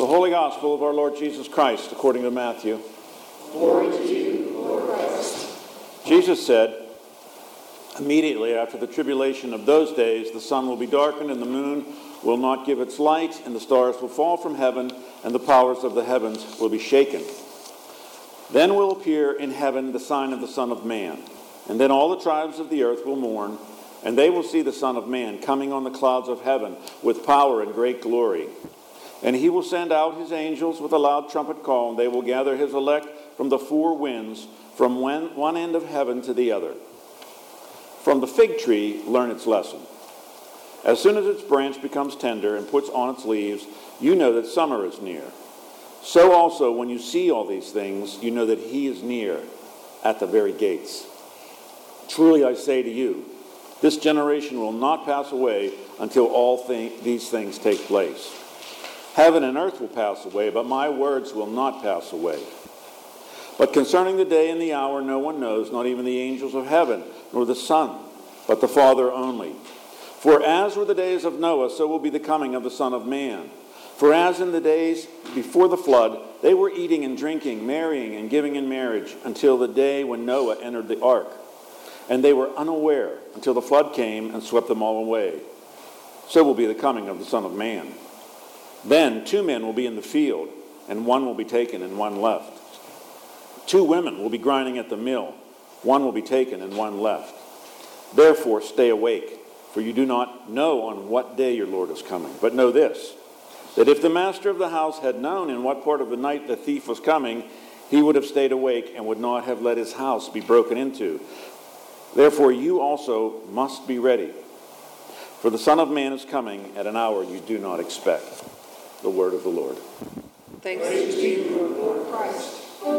The Holy Gospel of our Lord Jesus Christ, according to Matthew. Glory to you, Lord Christ. Jesus said, immediately after the tribulation of those days, the sun will be darkened, and the moon will not give its light, and the stars will fall from heaven, and the powers of the heavens will be shaken. Then will appear in heaven the sign of the Son of Man, and then all the tribes of the earth will mourn, and they will see the Son of Man coming on the clouds of heaven with power and great glory. And he will send out his angels with a loud trumpet call, and they will gather his elect from the four winds, from one end of heaven to the other. From the fig tree, learn its lesson. As soon as its branch becomes tender and puts on its leaves, you know that summer is near. So also, when you see all these things, you know that he is near at the very gates. Truly I say to you, this generation will not pass away until all these things take place. Heaven and earth will pass away, but my words will not pass away. But concerning the day and the hour, no one knows, not even the angels of heaven, nor the Son, but the Father only. For as were the days of Noah, so will be the coming of the Son of Man. For as in the days before the flood, they were eating and drinking, marrying and giving in marriage, until the day when Noah entered the ark. And they were unaware until the flood came and swept them all away. So will be the coming of the Son of Man. Then 2 men will be in the field, and one will be taken and one left. 2 women will be grinding at the mill, one will be taken and one left. Therefore stay awake, for you do not know on what day your Lord is coming. But know this, that if the master of the house had known in what part of the night the thief was coming, he would have stayed awake and would not have let his house be broken into. Therefore you also must be ready, for the Son of Man is coming at an hour you do not expect. The word of the Lord. Thanks to you, Lord Christ.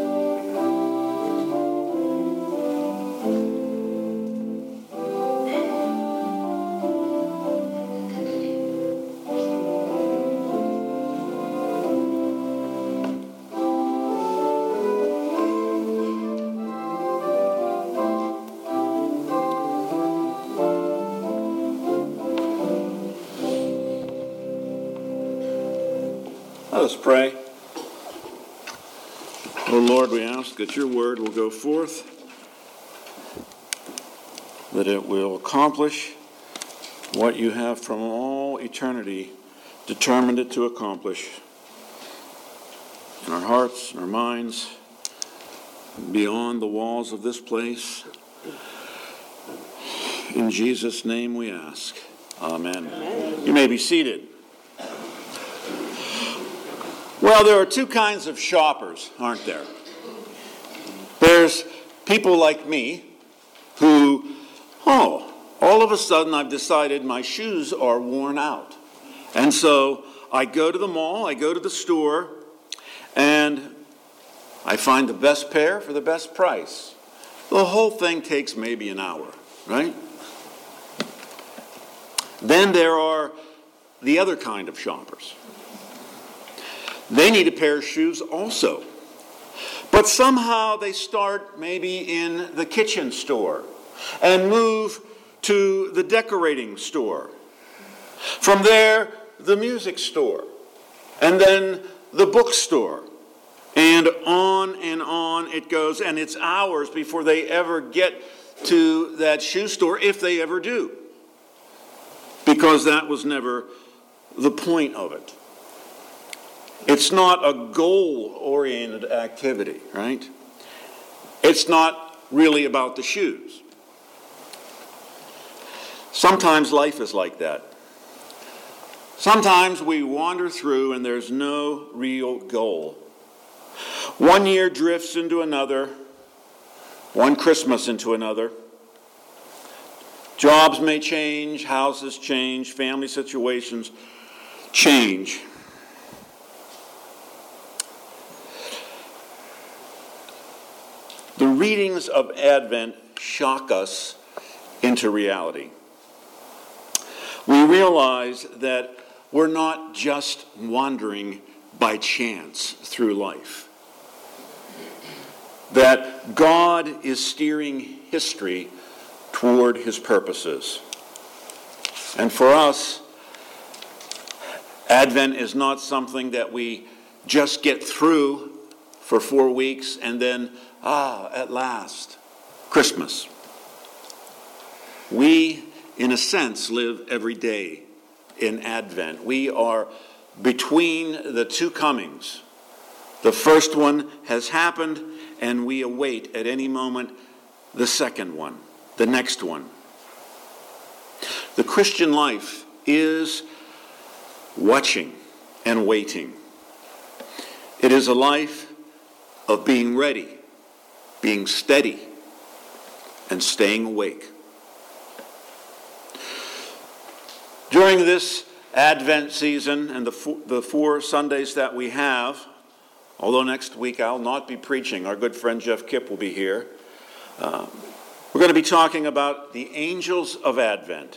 Let us pray. O Lord, we ask that your word will go forth, that it will accomplish what you have from all eternity determined it to accomplish in our hearts, in our minds, beyond the walls of this place. In Jesus' name we ask. Amen. Amen. You may be seated. Well, there are 2 kinds of shoppers, aren't there? There's people like me who, all of a sudden I've decided my shoes are worn out. And so I go to the mall, I go to the store, and I find the best pair for the best price. The whole thing takes maybe an hour, right? Then there are the other kind of shoppers. They need a pair of shoes also. But somehow they start maybe in the kitchen store and move to the decorating store. From there, the music store. And then the bookstore. And on it goes. And it's hours before they ever get to that shoe store, if they ever do. Because that was never the point of it. It's not a goal-oriented activity, right? It's not really about the shoes. Sometimes life is like that. Sometimes we wander through and there's no real goal. One year drifts into another, one Christmas into another. Jobs may change, houses change, family situations change. The readings of Advent shock us into reality. We realize that we're not just wandering by chance through life. That God is steering history toward his purposes. And for us, Advent is not something that we just get through for 4 weeks and then, at last, Christmas. We, in a sense, live every day in Advent. We are between the two comings. The first one has happened, and we await at any moment the second one, the next one. The Christian life is watching and waiting. It is a life of being ready, being steady, and staying awake. During this Advent season and the 4 Sundays that we have, although next week I'll not be preaching, our good friend Jeff Kipp will be here. We're going to be talking about the angels of Advent.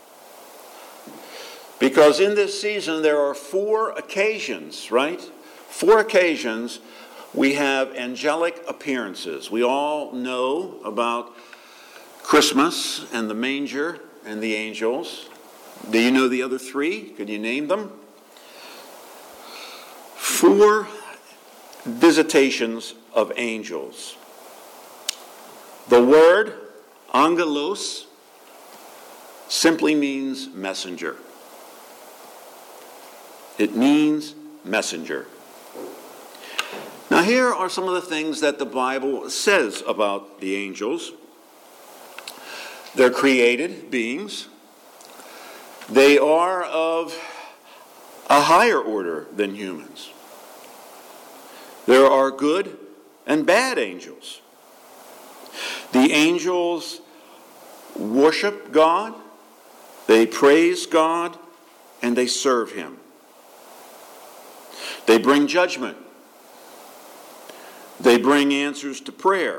Because in this season there are 4 occasions, right? 4 occasions we have angelic appearances. We all know about Christmas and the manger and the angels. Do you know the other 3? Could you name them? 4 visitations of angels. The word angelos simply means messenger. It means messenger. Now here are some of the things that the Bible says about the angels. They're created beings. They are of a higher order than humans. There are good and bad angels. The angels worship God, they praise God, and they serve Him. They bring judgment. They bring answers to prayer.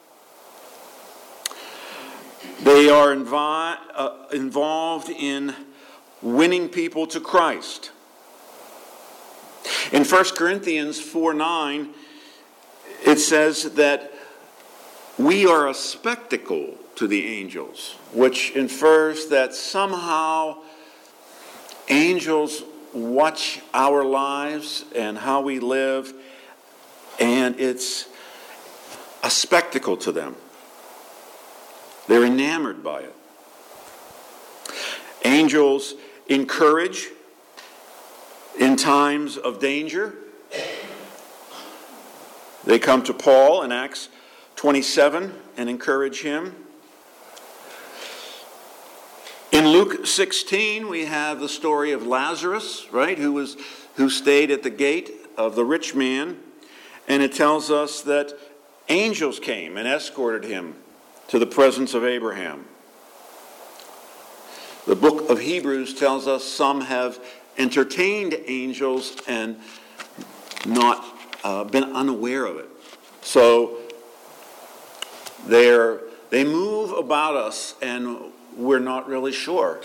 They are involved in winning people to Christ. In 1 Corinthians 4:9, it says that we are a spectacle to the angels, which infers that somehow angels watch our lives and how we live, and it's a spectacle to them. They're enamored by it. Angels encourage in times of danger. They come to Paul in Acts 27 and encourage him. In Luke 16, we have the story of Lazarus, right, who stayed at the gate of the rich man, and it tells us that angels came and escorted him to the presence of Abraham. The book of Hebrews tells us some have entertained angels and not been unaware of it. So they move about us and we're not really sure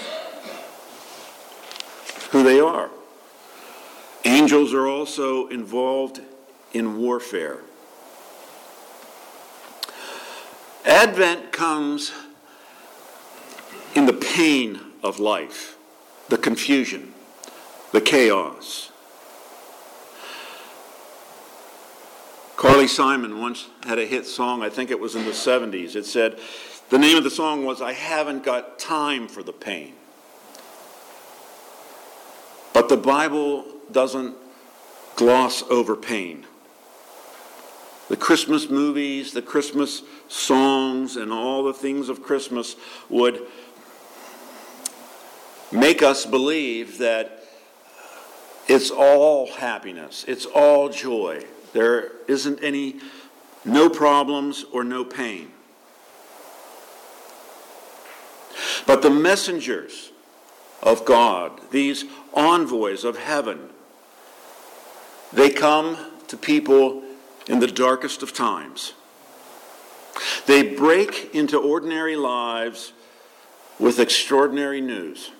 who they are. Angels are also involved in warfare. Advent comes in the pain of life, the confusion, the chaos. Carly Simon once had a hit song, I think it was in the 70s. It said, the name of the song was, "I Haven't Got Time for the Pain." But the Bible doesn't gloss over pain. The Christmas movies, the Christmas songs, and all the things of Christmas would make us believe that it's all happiness, it's all joy. There isn't no problems or no pain. But the messengers of God, these envoys of heaven, they come to people in the darkest of times. They break into ordinary lives with extraordinary news.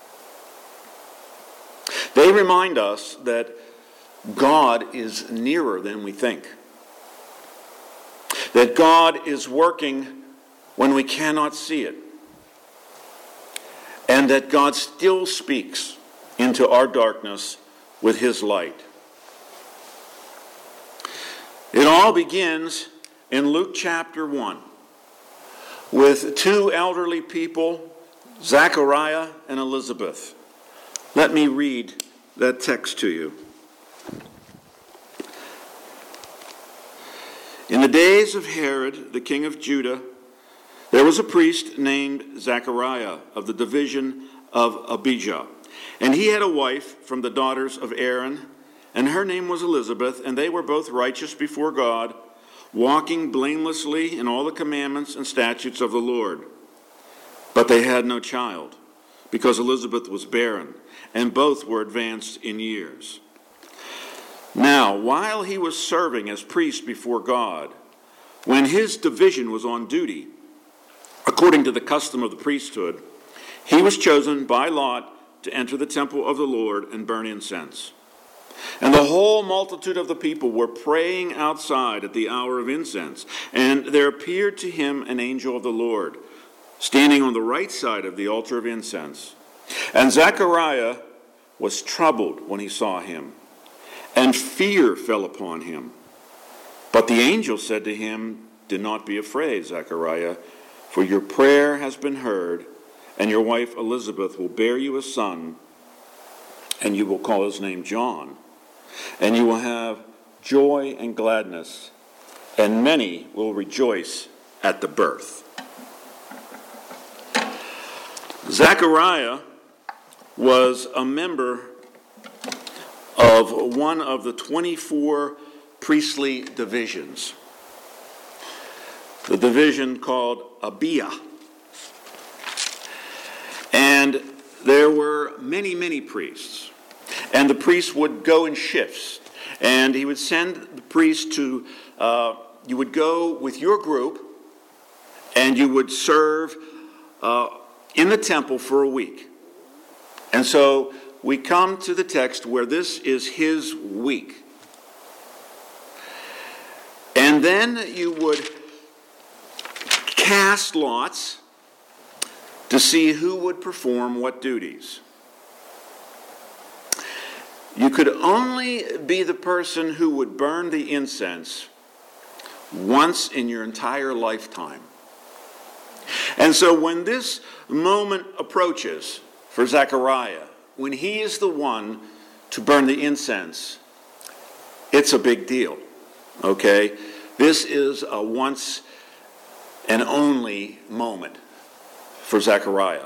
They remind us that God is nearer than we think. That God is working when we cannot see it. And that God still speaks into our darkness with his light. It all begins in Luke chapter 1 with two elderly people, Zachariah and Elizabeth. Let me read that text to you. In the days of Herod, the king of Judah, there was a priest named Zachariah of the division of Abijah. And he had a wife from the daughters of Aaron, and her name was Elizabeth, and they were both righteous before God, walking blamelessly in all the commandments and statutes of the Lord. But they had no child, because Elizabeth was barren, and both were advanced in years. Now, while he was serving as priest before God, when his division was on duty, according to the custom of the priesthood, he was chosen by lot to enter the temple of the Lord and burn incense. And the whole multitude of the people were praying outside at the hour of incense, and there appeared to him an angel of the Lord, standing on the right side of the altar of incense. And Zechariah was troubled when he saw him, and fear fell upon him. But the angel said to him, "Do not be afraid, Zechariah, for your prayer has been heard, and your wife Elizabeth will bear you a son, and you will call his name John. And you will have joy and gladness, and many will rejoice at the birth." Zechariah was a member of one of the 24 priestly divisions, the division called Abijah. And there were many, many priests. And the priests would go in shifts. And he would send the priest to, you would go with your group, and you would serve in the temple for a week. And so we come to the text where this is his week. And then you would cast lots to see who would perform what duties. You could only be the person who would burn the incense once in your entire lifetime. And so when this moment approaches for Zechariah, when he is the one to burn the incense, it's a big deal, okay? This is a once and only moment for Zechariah.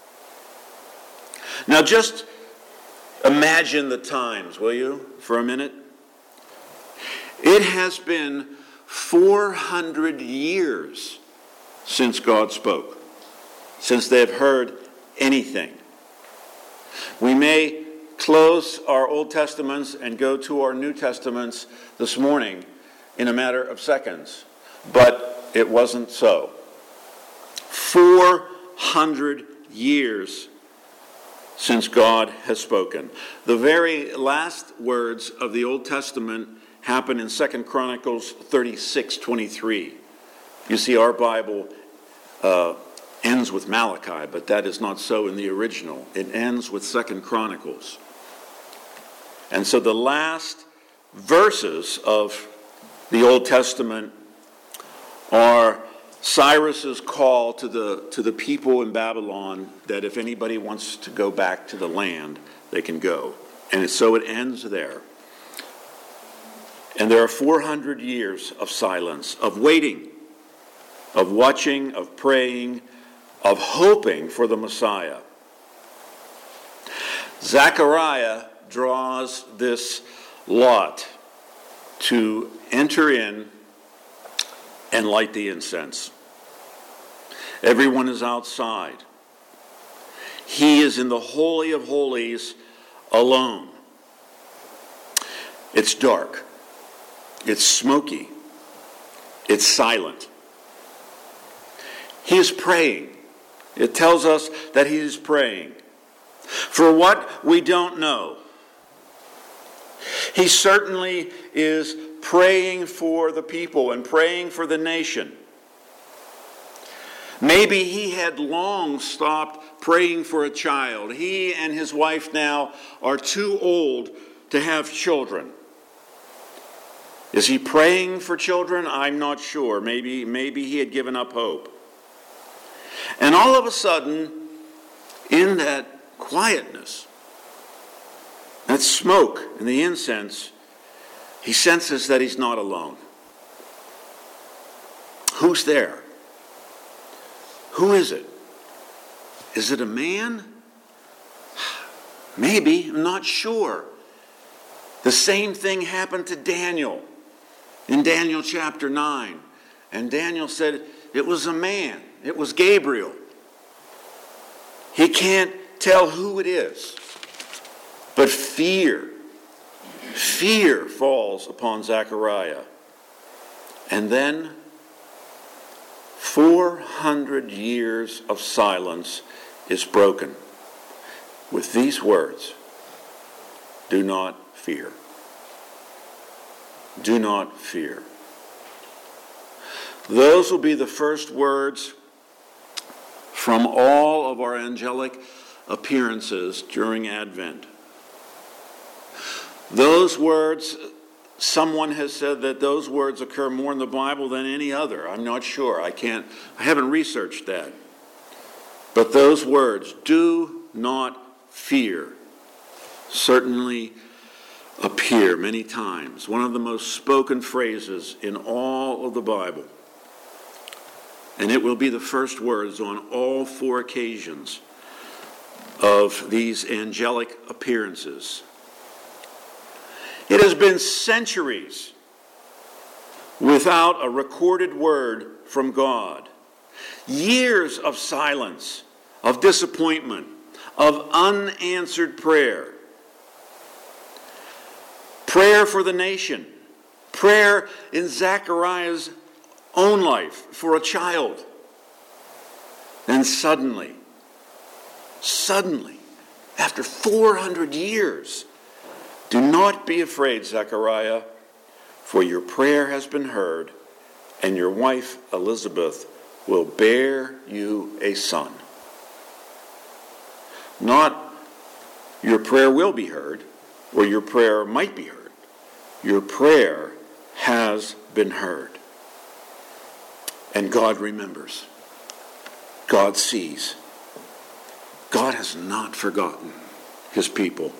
Now just imagine the times, will you, for a minute? It has been 400 years since God spoke, since they have heard anything. We may close our Old Testaments and go to our New Testaments this morning in a matter of seconds, but it wasn't so. 400 years since God has spoken. The very last words of the Old Testament happen in 2 Chronicles 36:23. You see, our Bible ends with Malachi, but that is not so in the original. It ends with 2 Chronicles. And so the last verses of the Old Testament are Cyrus's call to the people in Babylon that if anybody wants to go back to the land, they can go. And so it ends there. And there are 400 years of silence, of waiting, of watching, of praying, of hoping for the Messiah. Zechariah draws this lot to enter in and light the incense. Everyone is outside. He is in the Holy of Holies alone. It's dark. It's smoky. It's silent. He is praying. It tells us that he is praying for what we don't know. He certainly is praying for the people and praying for the nation. Maybe he had long stopped praying for a child. He and his wife now are too old to have children. Is he praying for children? I'm not sure. Maybe he had given up hope. And all of a sudden, in that quietness, that smoke and the incense, he senses that he's not alone. Who's there? Who is it? Is it a man? Maybe, I'm not sure. The same thing happened to Daniel in Daniel chapter 9. And Daniel said it was a man. It was Gabriel. He can't tell who it is. But fear falls upon Zechariah. And then 400 years of silence is broken with these words: do not fear. Do not fear. Those will be the first words from all of our angelic appearances during Advent. Those words, someone has said that those words occur more in the Bible than any other. I'm not sure. I haven't researched that. But those words, do not fear, certainly appear many times. One of the most spoken phrases in all of the Bible. And it will be the first words on all 4 occasions of these angelic appearances. It has been centuries without a recorded word from God. Years of silence, of disappointment, of unanswered prayer. Prayer for the nation. Prayer in Zechariah's own life for a child. And suddenly, after 400 years, do not be afraid, Zechariah, for your prayer has been heard, and your wife Elizabeth will bear you a son. Not your prayer will be heard, or your prayer might be heard. Your prayer has been heard. And God remembers. God sees. God has not forgotten his people.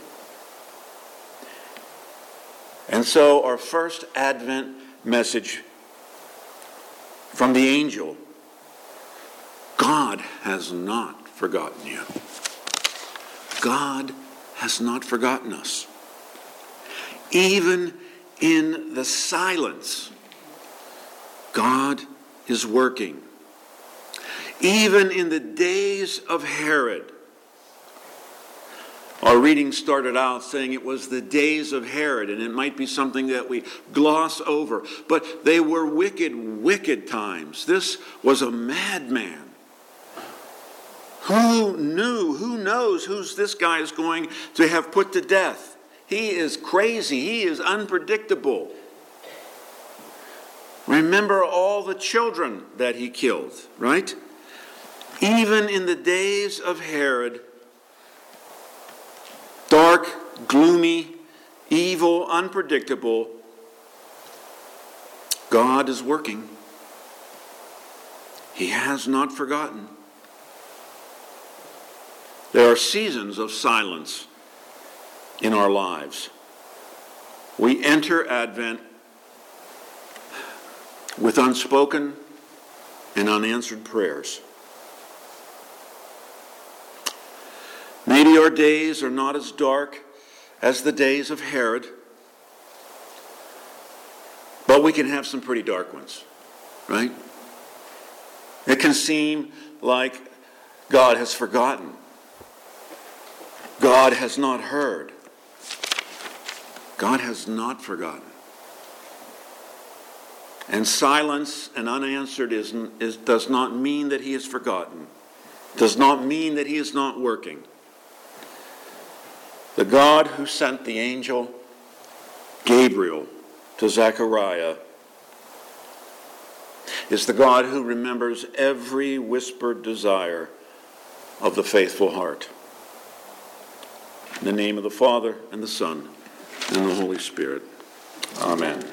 And so our first Advent message from the angel: God has not forgotten you. God has not forgotten us. Even in the silence, God is working. Even in the days of Herod. Our reading started out saying it was the days of Herod, and it might be something that we gloss over, but they were wicked, wicked times. This was a madman. Who knows who this guy is going to have put to death? He is crazy. He is unpredictable. Remember all the children that he killed, right? Even in the days of Herod, dark, gloomy, evil, unpredictable, God is working. He has not forgotten. There are seasons of silence in our lives. We enter Advent with unspoken and unanswered prayers. Maybe our days are not as dark as the days of Herod, but we can have some pretty dark ones, right? It can seem like God has forgotten. God has not heard. God has not forgotten. And silence and unanswered does not mean that he has forgotten. Does not mean that he is not working. The God who sent the angel Gabriel to Zechariah is the God who remembers every whispered desire of the faithful heart. In the name of the Father, and the Son, and the Holy Spirit. Amen.